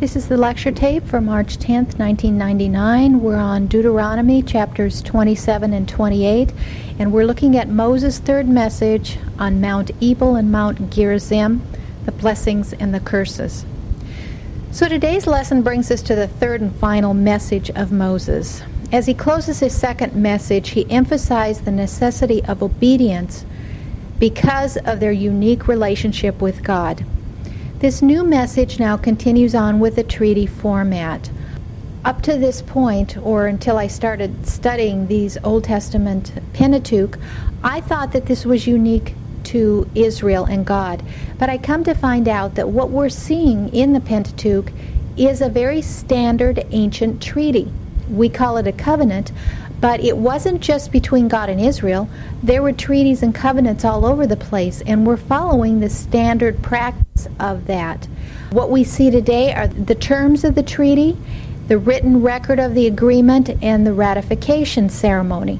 This is the lecture tape for March 10th, 1999. We're on Deuteronomy chapters 27 and 28, and we're looking at Moses' third message on Mount Ebal and Mount Gerizim, the blessings and the curses. So today's lesson brings us to the third and final message of Moses. As he closes his second message, he emphasized the necessity of obedience because of their unique relationship with God. This new message now continues on with the treaty format. Up to this point, or until I started studying these Old Testament Pentateuch, I thought that this was unique to Israel and God. But I come to find out that what we're seeing in the Pentateuch is a very standard ancient treaty. We call it a covenant, but it wasn't just between God and Israel. There were treaties and covenants all over the place, and we're following the standard practice of that. What we see today are the terms of the treaty, the written record of the agreement, and the ratification ceremony.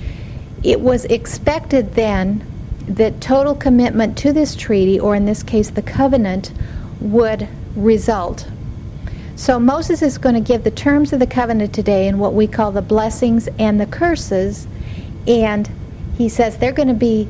It was expected then that total commitment to this treaty, or in this case the covenant, would result. So Moses is going to give the terms of the covenant today in what we call the blessings and the curses, and he says they're going to be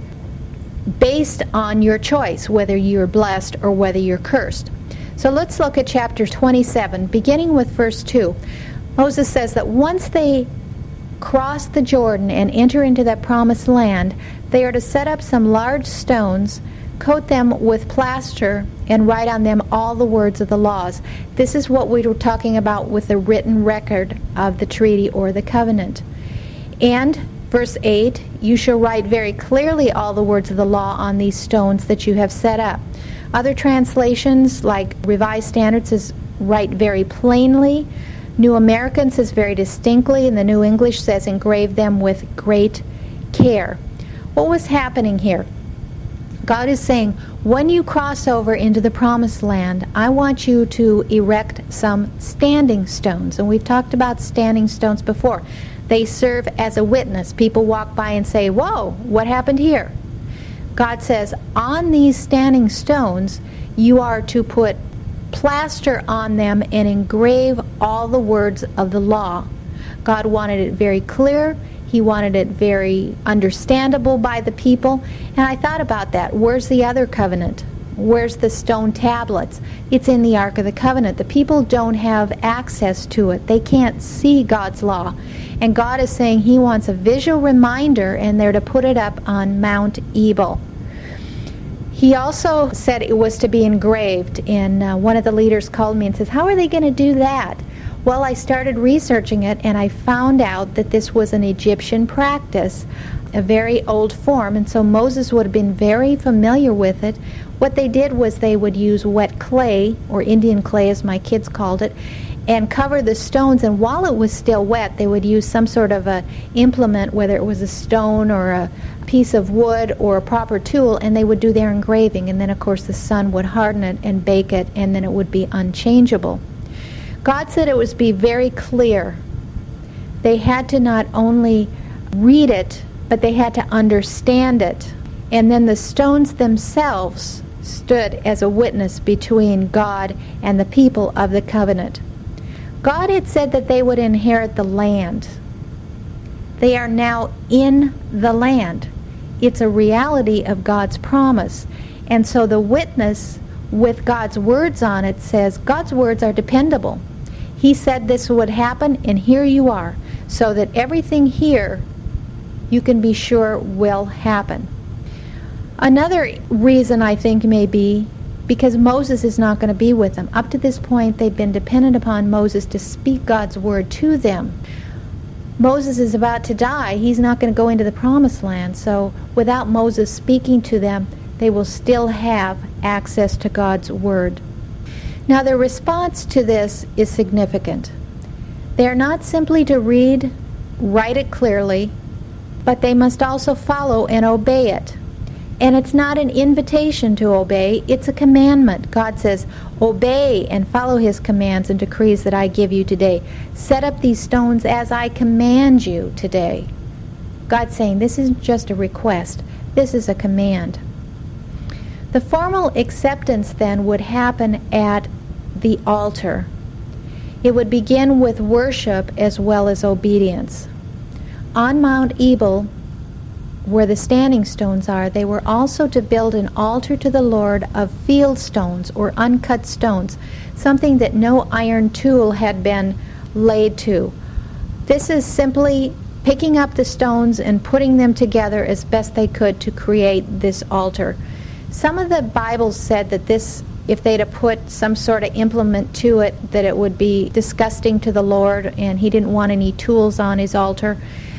based on your choice, whether you're blessed or whether you're cursed. So let's look at chapter 27, beginning with verse 2. Moses says that once they cross the Jordan and enter into that promised land, they are to set up some large stones, coat them with plaster, and write on them all the words of the laws. This is what we were talking about with the written record of the treaty or the covenant. And verse 8, you shall write very clearly all the words of the law on these stones that you have set up. Other translations, like Revised Standard, says write very plainly. New American says very distinctly, and the New English says engrave them with great care. What was happening here? God is saying, when you cross over into the promised land, I want you to erect some standing stones. And we've talked about standing stones before. They serve as a witness. People walk by and say, whoa, what happened here? God says, on these standing stones, you are to put plaster on them and engrave all the words of the law. God wanted it very clear. He wanted it very understandable by the people. And I thought about that. Where's the other covenant? Where's the stone tablets? It's in the Ark of the Covenant. The people don't have access to it. They can't see God's law. And God is saying He wants a visual reminder, and they're to put it up on Mount Ebal. He also said it was to be engraved. And one of the leaders called me and says, how are they going to do that? Well, I started researching it, and I found out that this was an Egyptian practice, a very old form, and so Moses would have been very familiar with it. What they did was they would use wet clay, or Indian clay as my kids called it, and cover the stones, and while it was still wet, they would use some sort of a implement, whether it was a stone or a piece of wood or a proper tool, and they would do their engraving, and then of course the sun would harden it and bake it, and then it would be unchangeable. God said it was be very clear. They had to not only read it, but they had to understand it. And then the stones themselves stood as a witness between God and the people of the covenant. God had said that they would inherit the land. They are now in the land. It's a reality of God's promise. And so the witness with God's words on it says God's words are dependable. He said this would happen, and here you are, so that everything here you can be sure will happen. Another reason I think may be because Moses is not going to be with them. Up to this point, they've been dependent upon Moses to speak God's word to them. Moses is about to die. He's not going to go into the promised land, so without Moses speaking to them, they will still have access to God's word. Now, their response to this is significant. They are not simply to read, write it clearly, but they must also follow and obey it. And it's not an invitation to obey, it's a commandment. God says, obey and follow His commands and decrees that I give you today. Set up these stones as I command you today. God's saying this isn't just a request, this is a command. The formal acceptance then would happen at the altar. It would begin with worship as well as obedience. On Mount Ebal, where the standing stones are, they were also to build an altar to the Lord of field stones or uncut stones, something that no iron tool had been laid to. This is simply picking up the stones and putting them together as best they could to create this altar. Some of the Bibles said that this, if they'd have put some sort of implement to it, that it would be disgusting to the Lord, and he didn't want any tools on his altar.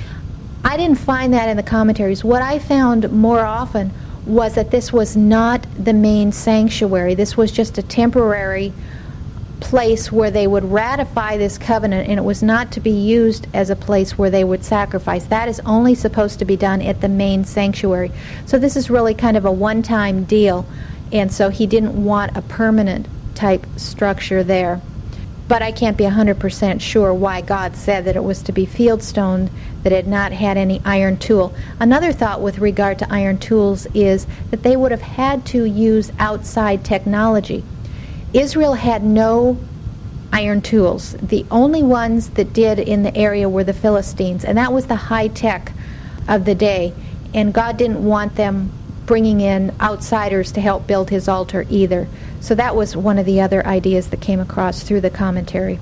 I didn't find that in the commentaries. What I found more often was that this was not the main sanctuary. This was just a temporary place where they would ratify this covenant, and it was not to be used as a place where they would sacrifice. That is only supposed to be done at the main sanctuary. So this is really kind of a one-time deal, and so he didn't want a permanent type structure there. But I can't be 100% sure why God said that it was to be fieldstone, that it had not had any iron tool. Another thought with regard to iron tools is that they would have had to use outside technology. Israel had no iron tools. The only ones that did in the area were the Philistines, and that was the high tech of the day. And God didn't want them bringing in outsiders to help build his altar either. So that was one of the other ideas that came across through the commentary.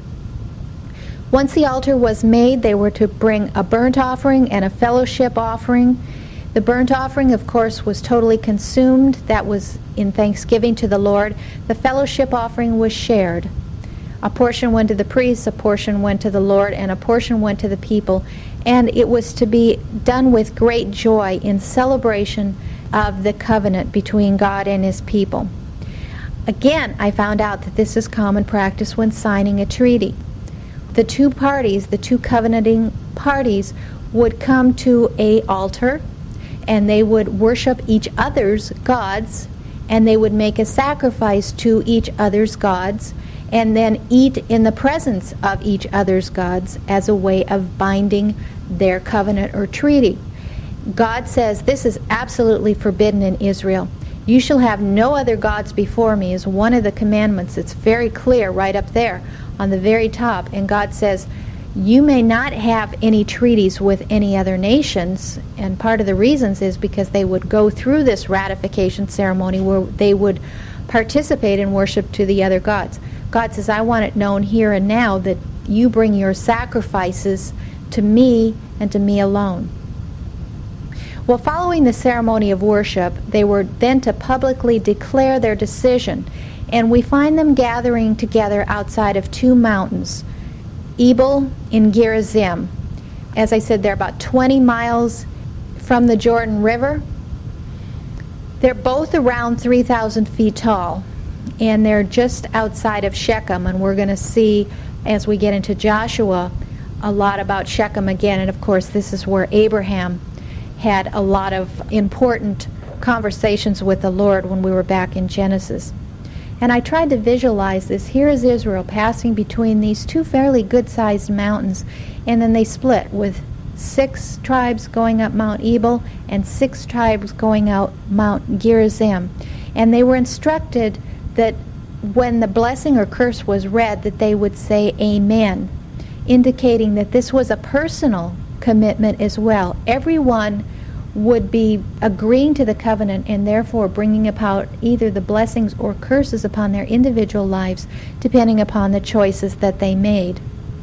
Once the altar was made, they were to bring a burnt offering and a fellowship offering. The burnt offering, of course, was totally consumed. That was in thanksgiving to the Lord. The fellowship offering was shared. A portion went to the priests, a portion went to the Lord, and a portion went to the people. And it was to be done with great joy in celebration of the covenant between God and his people. Again, I found out that this is common practice when signing a treaty. The two parties, the two covenanting parties, would come to an altar, and they would worship each other's gods, and they would make a sacrifice to each other's gods, and then eat in the presence of each other's gods as a way of binding their covenant or treaty. God says this is absolutely forbidden in Israel. You shall have no other gods before me is one of the commandments. It's very clear right up there on the very top. And God says, you may not have any treaties with any other nations, and part of the reasons is because they would go through this ratification ceremony where they would participate in worship to the other gods. God says, I want it known here and now that you bring your sacrifices to me and to me alone. Well, following the ceremony of worship, they were then to publicly declare their decision, and we find them gathering together outside of two mountains, Ebal and Gerizim. As I said, they're about 20 miles from the Jordan River. They're both around 3,000 feet tall, and they're just outside of Shechem, and we're going to see as we get into Joshua a lot about Shechem again, and of course this is where Abraham had a lot of important conversations with the Lord when we were back in Genesis. And I tried to visualize this. Here is Israel passing between these two fairly good-sized mountains, and then they split with 6 tribes going up Mount Ebal and 6 tribes going out Mount Gerizim. And they were instructed that when the blessing or curse was read, that they would say amen, indicating that this was a personal commitment as well. Everyone would be agreeing to the covenant and therefore bringing about either the blessings or curses upon their individual lives, depending upon the choices that they made.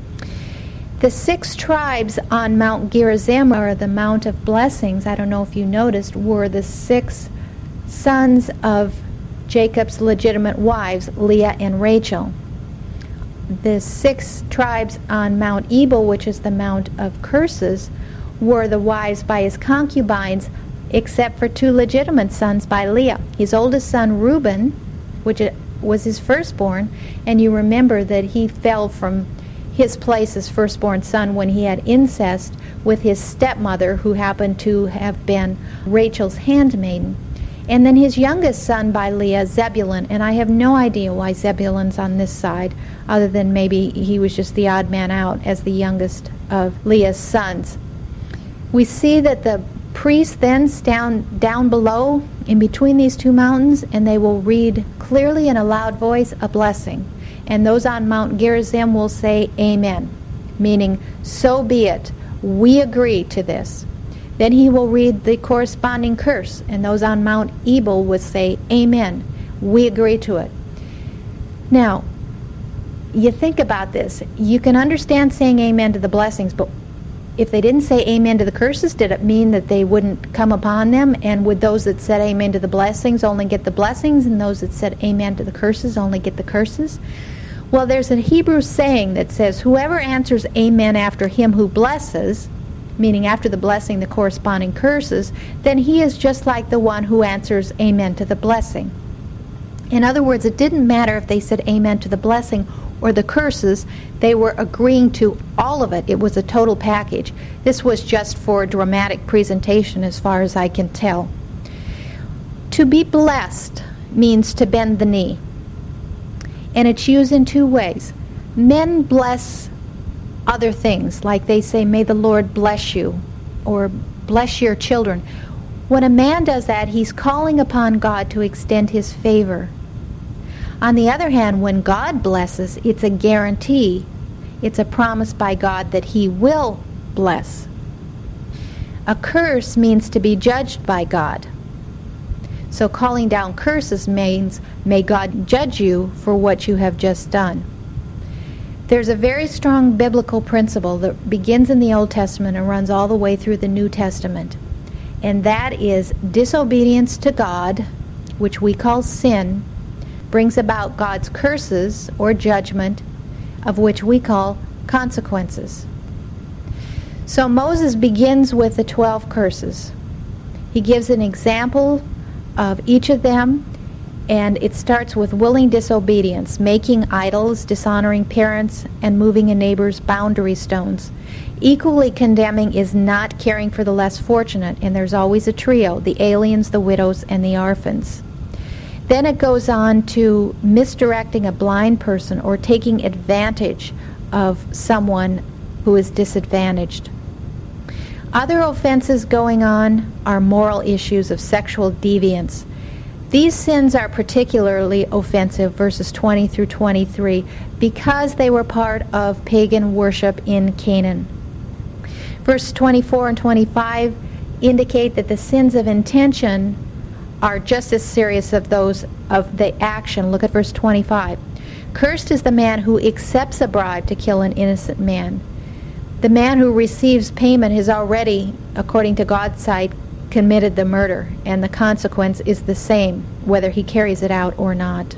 The 6 tribes on Mount Gerizim, or the Mount of Blessings, I don't know if you noticed, were the 6 sons of Jacob's legitimate wives, Leah and Rachel. The 6 tribes on Mount Ebal, which is the Mount of Curses, were the wives by his concubines, except for 2 legitimate sons by Leah. His oldest son, Reuben, which was his firstborn, and you remember that he fell from his place as firstborn son when he had incest with his stepmother, who happened to have been Rachel's handmaiden. And then his youngest son by Leah, Zebulun, and I have no idea why Zebulun's on this side, other than maybe he was just the odd man out as the youngest of Leah's sons. We see that the priests then stand down below in between these 2 mountains, and they will read clearly in a loud voice a blessing. and those on Mount Gerizim will say amen, meaning, so be it, we agree to this. Then he will read the corresponding curse, and those on Mount Ebal will say amen, we agree to it. Now, you think about this. You can understand saying amen to the blessings, but if they didn't say amen to the curses, did it mean that they wouldn't come upon them? And would those that said amen to the blessings only get the blessings, and those that said amen to the curses only get the curses? Well, there's a Hebrew saying that says, whoever answers amen after him who blesses, meaning after the blessing the corresponding curses, then he is just like the one who answers amen to the blessing. In other words, it didn't matter if they said amen to the blessing or the curses, they were agreeing to all of it. It was a total package. This was just for dramatic presentation as far as I can tell. To be blessed means to bend the knee. And it's used in two ways. Men bless other things, like they say, may the Lord bless you, or bless your children. When a man does that, he's calling upon God to extend his favor. On the other hand, when God blesses, it's a guarantee. It's a promise by God that he will bless. A curse means to be judged by God. So calling down curses means, may God judge you for what you have just done. There's a very strong biblical principle that begins in the Old Testament and runs all the way through the New Testament. And that is disobedience to God, which we call sin, brings about God's curses or judgment, of which we call consequences. So Moses begins with the 12 curses. He gives an example of each of them, and it starts with willing disobedience, making idols, dishonoring parents, and moving a neighbor's boundary stones. Equally condemning is not caring for the less fortunate, and there's always a trio, the aliens, the widows, and the orphans. Then it goes on to misdirecting a blind person or taking advantage of someone who is disadvantaged. Other offenses going on are moral issues of sexual deviance. These sins are particularly offensive, verses 20 through 23, because they were part of pagan worship in Canaan. Verses 24 and 25 indicate that the sins of intention are just as serious as those of the action. Look at verse 25. Cursed is the man who accepts a bribe to kill an innocent man. The man who receives payment has already, according to God's sight, committed the murder, and the consequence is the same, whether he carries it out or not.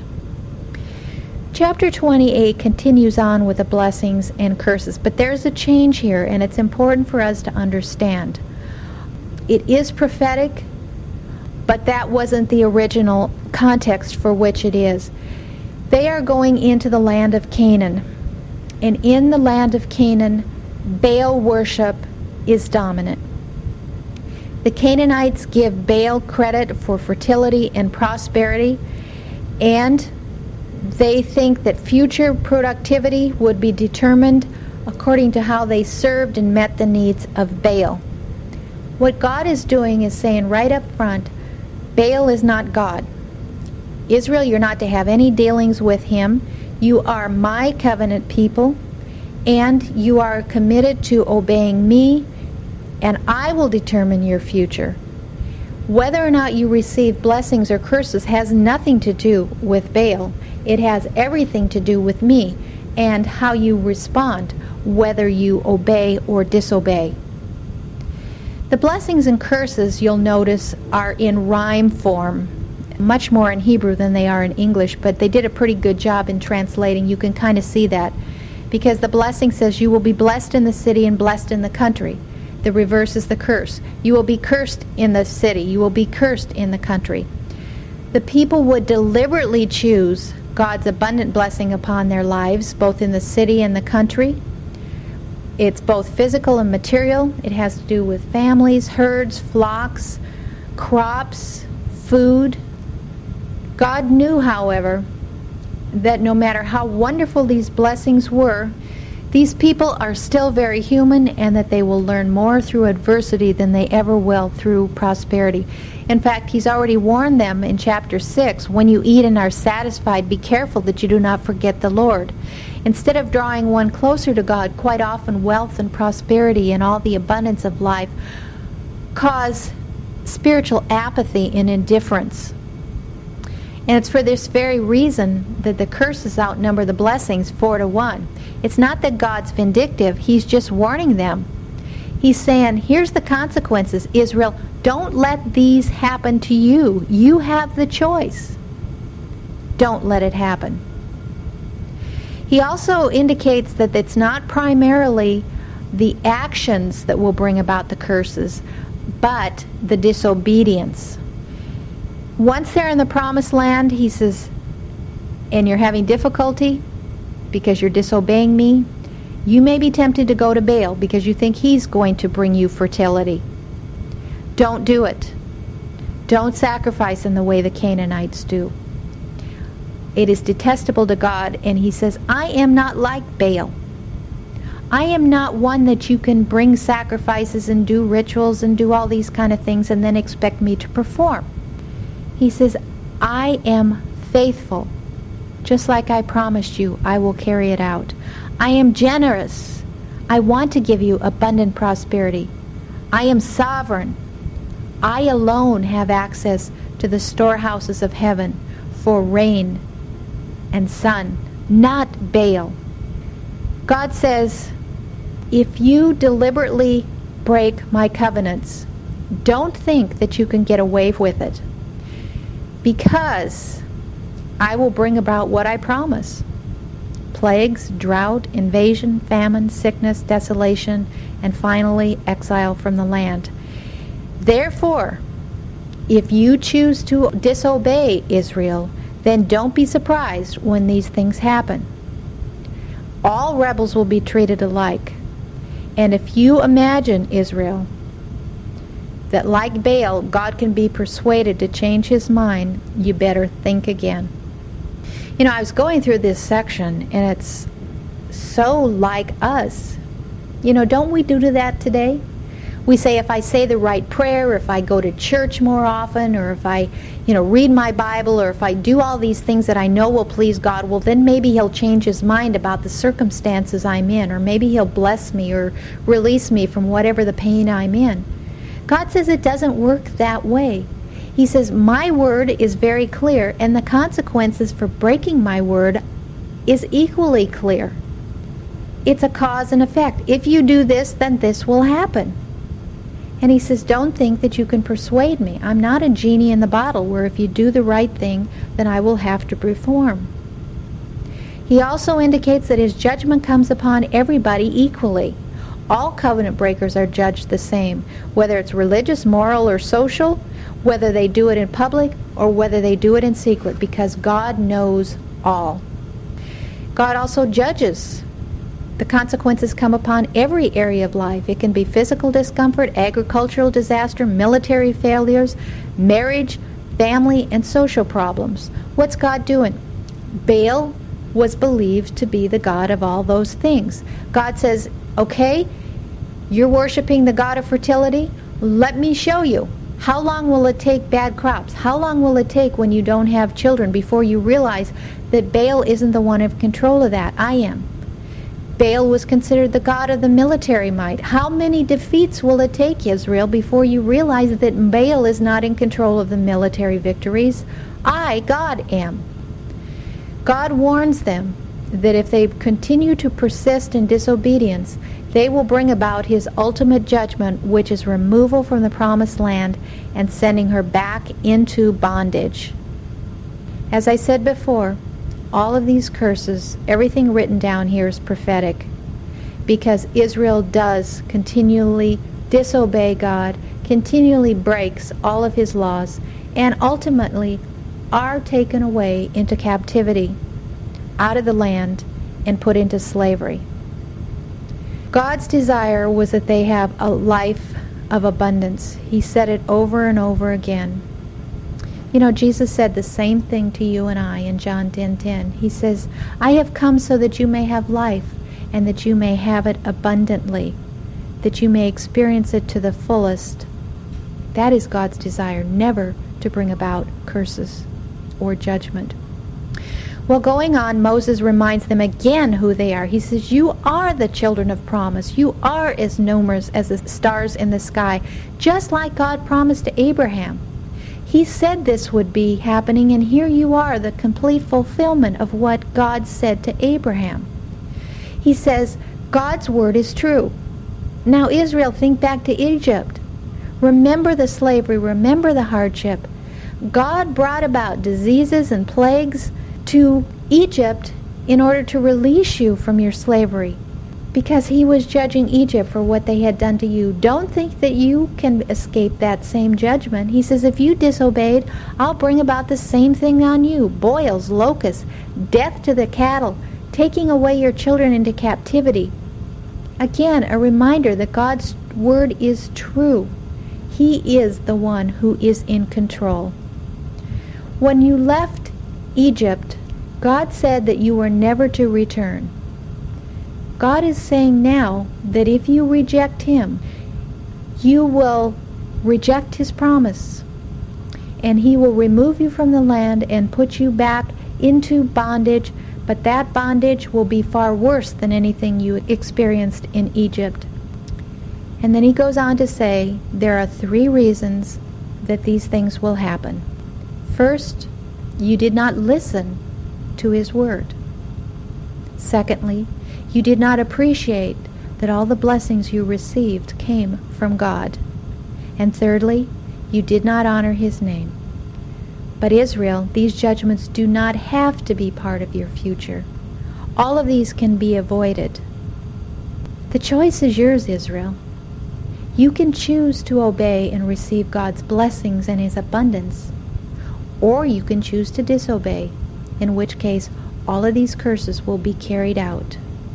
Chapter 28 continues on with the blessings and curses, but there's a change here, and it's important for us to understand. It is prophetic, but that wasn't the original context for which it is. They are going into the land of Canaan, and in the land of Canaan, Baal worship is dominant. The Canaanites give Baal credit for fertility and prosperity, and they think that future productivity would be determined according to how they served and met the needs of Baal. What God is doing is saying right up front, Baal is not God. Israel, you're not to have any dealings with him. You are my covenant people, and you are committed to obeying me, and I will determine your future. Whether or not you receive blessings or curses has nothing to do with Baal. It has everything to do with me and how you respond, whether you obey or disobey. The blessings and curses, you'll notice, are in rhyme form, much more in Hebrew than they are in English, but they did a pretty good job in translating. You can kind of see that, because the blessing says, you will be blessed in the city and blessed in the country. The reverse is the curse. You will be cursed in the city. You will be cursed in the country. The people would deliberately choose God's abundant blessing upon their lives, both in the city and the country. It's both physical and material. It has to do with families, herds, flocks, crops, food. God knew, however, that no matter how wonderful these blessings were, these people are still very human and that they will learn more through adversity than they ever will through prosperity. In fact, he's already warned them in chapter 6, when you eat and are satisfied, be careful that you do not forget the Lord. Instead of drawing one closer to God, quite often wealth and prosperity and all the abundance of life cause spiritual apathy and indifference. And it's for this very reason that the curses outnumber the blessings 4-1. It's not that God's vindictive, he's just warning them. He's saying, here's the consequences, Israel, don't let these happen to you. You have the choice. Don't let it happen. He also indicates that it's not primarily the actions that will bring about the curses, but the disobedience. Once they're in the promised land, he says, and you're having difficulty because you're disobeying me, you may be tempted to go to Baal because you think he's going to bring you fertility. Don't do it. Don't sacrifice in the way the Canaanites do. It is detestable to God, and he says, I am not like Baal. I am not one that you can bring sacrifices and do rituals and do all these kind of things and then expect me to perform. He says, I am faithful. Just like I promised you, I will carry it out. I am generous. I want to give you abundant prosperity. I am sovereign. I alone have access to the storehouses of heaven for rain and sun, not Baal. God says, if you deliberately break my covenants, don't think that you can get away with it, because I will bring about what I promise. Plagues, drought, invasion, famine, sickness, desolation, and finally exile from the land. Therefore, if you choose to disobey Israel, then don't be surprised when these things happen. All rebels will be treated alike. And if you imagine, Israel, that like Baal, God can be persuaded to change his mind, you better think again. You know, I was going through this section, and it's so like us. You know, don't we do that today? We say, if I say the right prayer, or if I go to church more often, or if I, read my Bible, or if I do all these things that I know will please God, well, then maybe he'll change his mind about the circumstances I'm in, or maybe he'll bless me or release me from whatever the pain I'm in. God says it doesn't work that way. He says, my word is very clear, and the consequences for breaking my word is equally clear. It's a cause and effect. If you do this, then this will happen. And he says, don't think that you can persuade me. I'm not a genie in the bottle where if you do the right thing, then I will have to perform. He also indicates that his judgment comes upon everybody equally. All covenant breakers are judged the same, whether it's religious, moral, or social, whether they do it in public or whether they do it in secret, because God knows all. God also judges. The consequences come upon every area of life. It can be physical discomfort, agricultural disaster, military failures, marriage, family, and social problems. What's God doing? Baal was believed to be the god of all those things. God says, okay, you're worshiping the god of fertility? Let me show you. How long will it take bad crops? How long will it take when you don't have children before you realize that Baal isn't the one in control of that? I am. Baal was considered the god of the military might. How many defeats will it take, Israel, before you realize that Baal is not in control of the military victories? I, God, am. God warns them that if they continue to persist in disobedience, they will bring about his ultimate judgment, which is removal from the promised land and sending her back into bondage. As I said before, all of these curses, everything written down here is prophetic, because Israel does continually disobey God, continually breaks all of his laws, and ultimately are taken away into captivity, out of the land, and put into slavery. God's desire was that they have a life of abundance. He said it over and over again. You know, Jesus said the same thing to you and I in John 10:10. He says, I have come so that you may have life and that you may have it abundantly, that you may experience it to the fullest. That is God's desire, never to bring about curses or judgment. Well, going on, Moses reminds them again who they are. He says, you are the children of promise. You are as numerous as the stars in the sky, just like God promised to Abraham. He said this would be happening, and here you are, the complete fulfillment of what God said to Abraham. He says, God's word is true. Now, Israel, think back to Egypt. Remember the slavery. Remember the hardship. God brought about diseases and plagues to Egypt in order to release you from your slavery, because he was judging Egypt for what they had done to you. Don't think that you can escape that same judgment. He says, if you disobeyed, I'll bring about the same thing on you. Boils, locusts, death to the cattle, taking away your children into captivity. Again, a reminder that God's word is true. He is the one who is in control. When you left Egypt, God said that you were never to return. God is saying now that if you reject him, you will reject his promise, and he will remove you from the land and put you back into bondage, but that bondage will be far worse than anything you experienced in Egypt. And then he goes on to say there are 3 reasons that these things will happen. First, you did not listen to his word. Secondly, you did not appreciate that all the blessings you received came from God. And thirdly, you did not honor his name. But Israel, these judgments do not have to be part of your future. All of these can be avoided. The choice is yours, Israel. You can choose to obey and receive God's blessings and his abundance, or you can choose to disobey, in which case all of these curses will be carried out.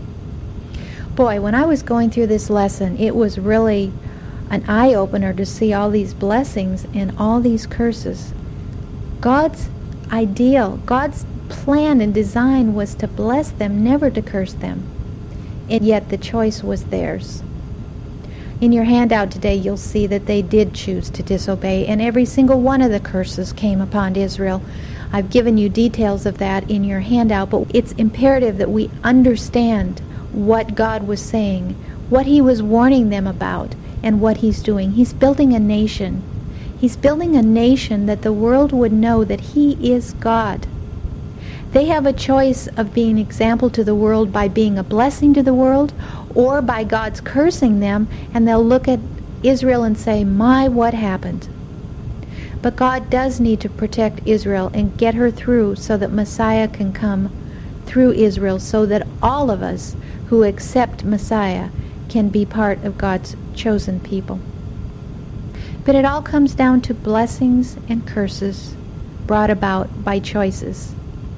Boy, when I was going through this lesson, it was really an eye-opener to see all these blessings and all these curses. God's ideal, God's plan and design was to bless them, never to curse them. And yet the choice was theirs. In your handout today, you'll see that they did choose to disobey, and every single one of the curses came upon Israel. I've given you details of that in your handout, but it's imperative that we understand what God was saying, what he was warning them about, and what he's doing. He's building a nation. He's building a nation that the world would know that he is God. They have a choice of being an example to the world by being a blessing to the world, or by God's cursing them, and they'll look at Israel and say, my, what happened? But God does need to protect Israel and get her through so that Messiah can come through Israel, so that all of us who accept Messiah can be part of God's chosen people. But it all comes down to blessings and curses brought about by choices.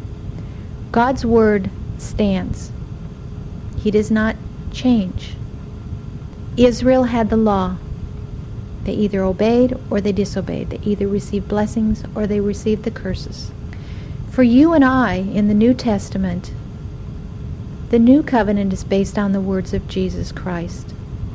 God's word stands. He does not change. Israel had the law. They either obeyed or they disobeyed. They either received blessings or they received the curses. For you and I, in the New Testament, the new covenant is based on the words of Jesus Christ.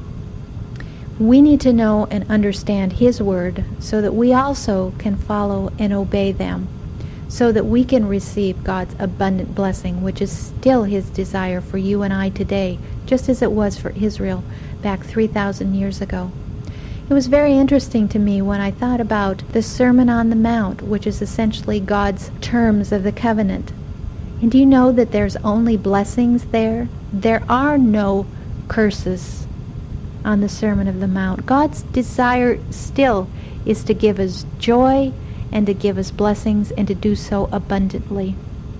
We need to know and understand his word so that we also can follow and obey them, so that we can receive God's abundant blessing, which is still his desire for you and I today, just as it was for Israel back 3,000 years ago. It was very interesting to me when I thought about the Sermon on the Mount, which is essentially God's terms of the covenant. And do you know that there's only blessings there? There are no curses on the Sermon of the Mount. God's desire still is to give us joy and to give us blessings and to do so abundantly.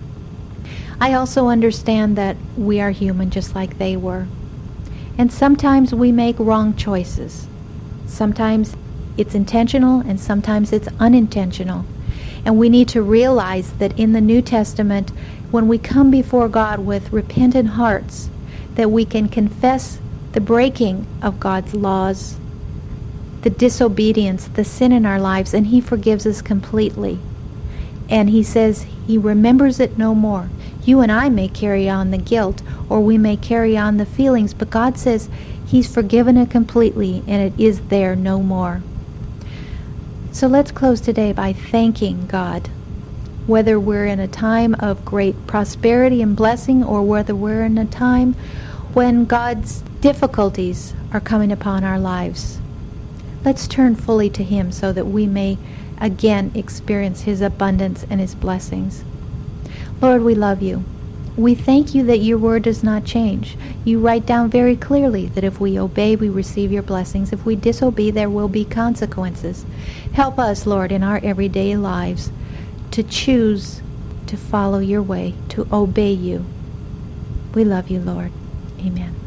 I also understand that we are human just like they were. And sometimes we make wrong choices. Sometimes it's intentional and sometimes it's unintentional. And we need to realize that in the New Testament, when we come before God with repentant hearts, that we can confess the breaking of God's laws, the disobedience, the sin in our lives, and he forgives us completely. And he says he remembers it no more. You and I may carry on the guilt, or we may carry on the feelings, but God says He's forgiven it completely, and it is there no more. So let's close today by thanking God, whether we're in a time of great prosperity and blessing, or whether we're in a time when God's difficulties are coming upon our lives. Let's turn fully to Him so that we may again experience His abundance and His blessings. Lord, we love You. We thank You that Your word does not change. You write down very clearly that if we obey, we receive Your blessings. If we disobey, there will be consequences. Help us, Lord, in our everyday lives to choose to follow Your way, to obey You. We love You, Lord. Amen.